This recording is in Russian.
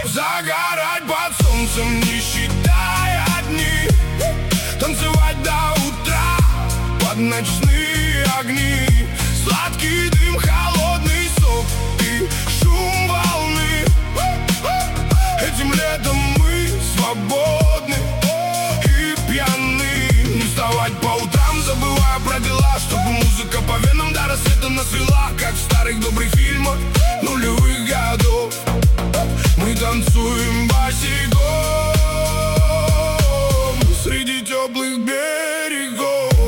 Загорать под солнцем, не считая дни, танцевать до утра под ночные огни. Сладкий дым, холодный сок и шум волны. Этим летом мы свободны и пьяны. Не вставать по утрам, забывая про дела, чтобы музыка по венам до рассвета нас вела, как в старых добрых